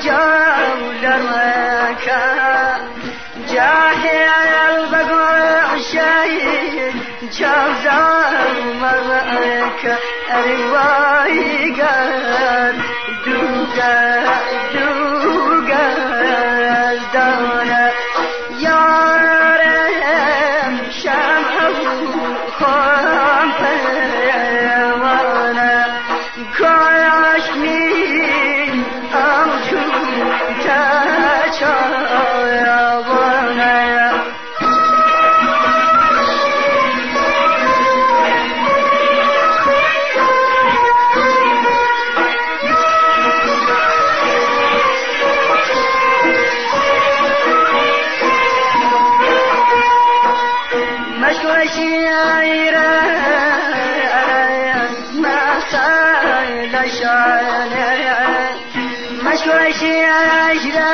جولر مكان جاهل بقول شيء جوزر مرك أرواي قال دوغا دانا يارم شمعه خام وانا كاش مين أمشو تشايا وانا شيرا ما صار شانا مشوى شيرا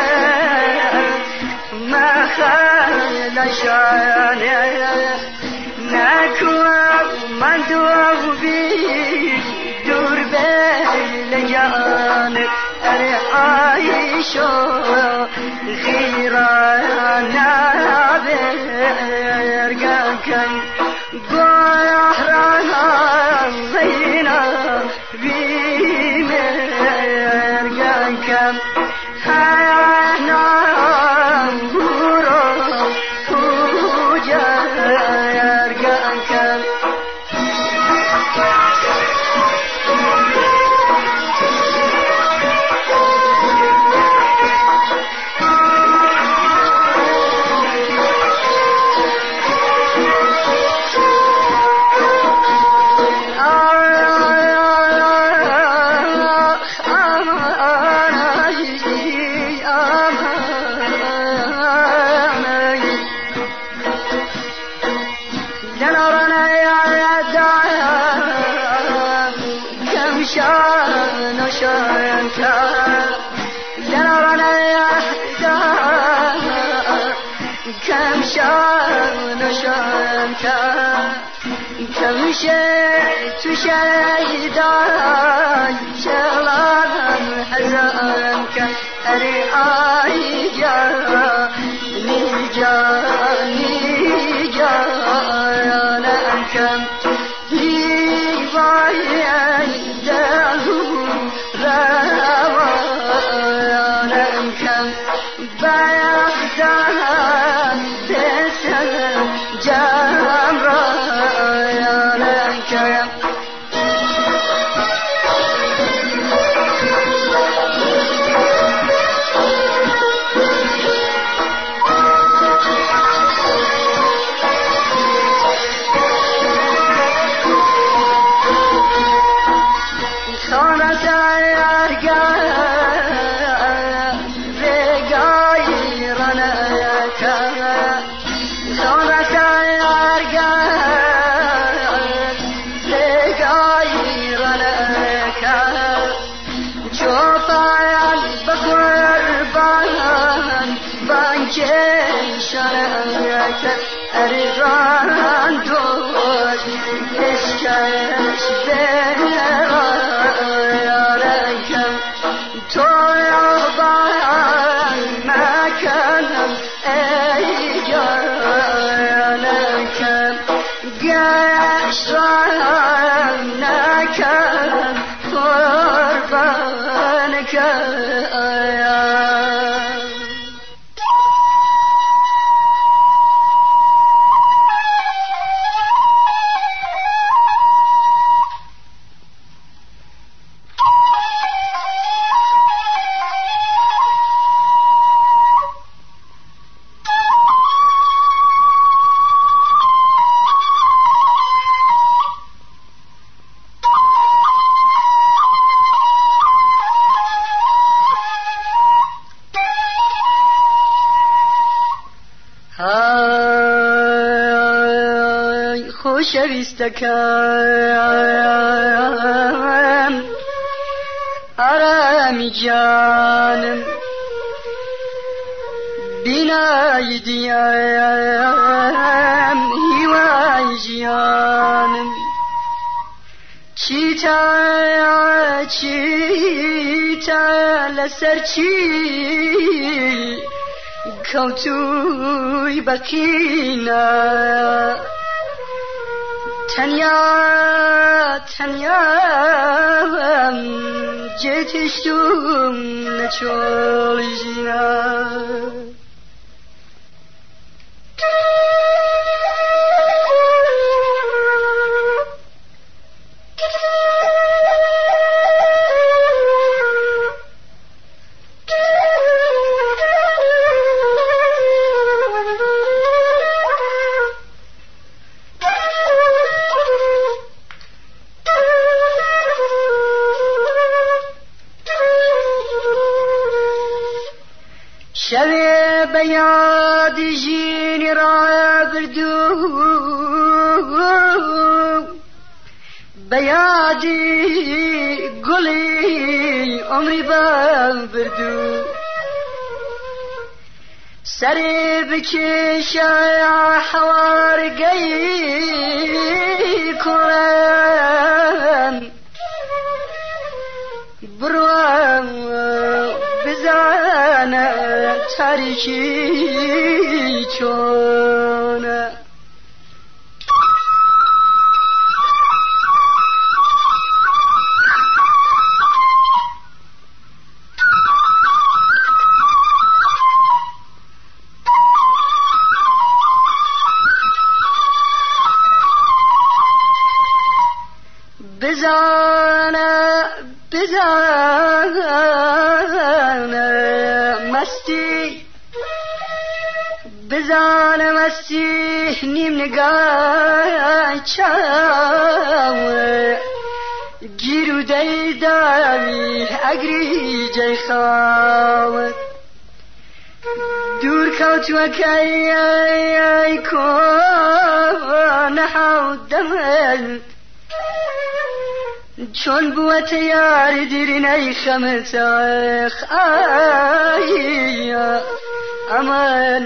ما خال شانا نكوى من دوبي دور بين جانب عايشو غيرانا برقاكن قاهرانا زينا بمرقاكن هانا غورو وجارقاكن كم شئت شهيدا شلال حزانك أرعاي نجا لكم يبايده روايانكم بيخدها تسلم جمرا أرغان دوز إسكاش بيراركم تويبان مكانم أيجاركم قشرانكم قربانكم خوشویستکم آرامی جانم بینای دیم هیوای جانم چیتا لەسەر چی کەوتووی بەقینە تەنیا جێتیشتوم لە چۆڵی ژینە شەوێ بە یادی ژینی ڕابردوو بە یادی گوڵی عمری بەبردوو سەرێ بکێشە حەوارگەی کوڕم بڕوە بزانە تاریکی چۆنە بزانە مستی نیم نگاه چاوە گیر و دەیداوی ئەگری جەی خاوت دوور کەوتووەکەی کۆنە حەوت دەمت چۆن بووەتە یاری دیرینەی خەمتەخ ئایە ئەمەن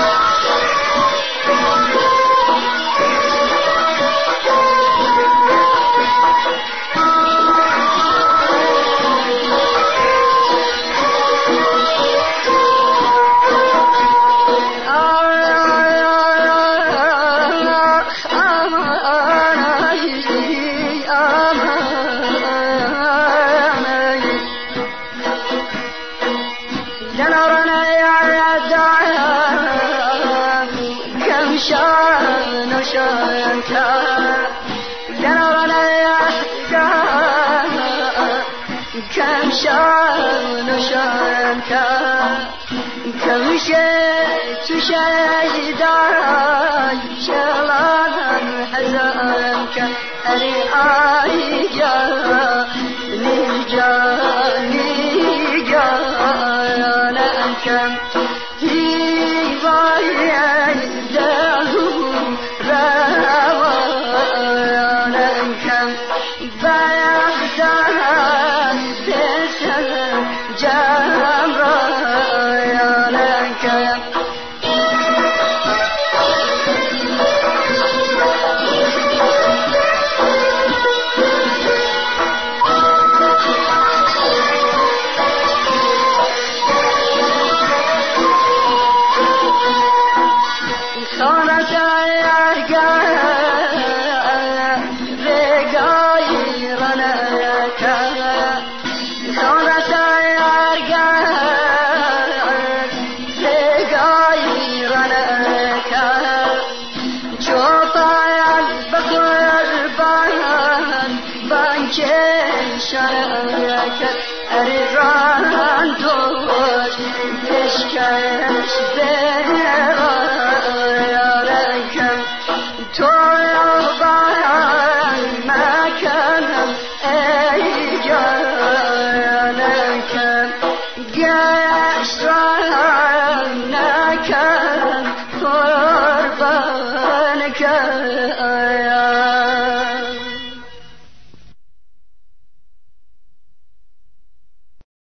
كم شانك كم شئت شهداي شلان حزنك أريعي جاني كم في ضيعه روانا كم شرعك أريران توش تشكش بيرارك توبا ما كان أيجانك قشرانك قربانك